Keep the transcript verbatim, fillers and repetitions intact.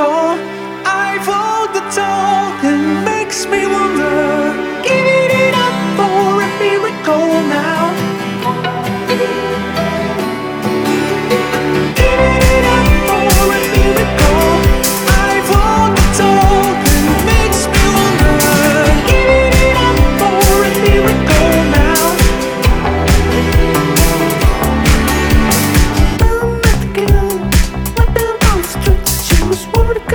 miracle. I've walked the talk and makes me wonder. Giving it up for a miracle now. Giving it up for a miracle. I've walked the talk and makes me wonder. Giving it up for a miracle now. I'm at the girl, right down on the street. She was worried.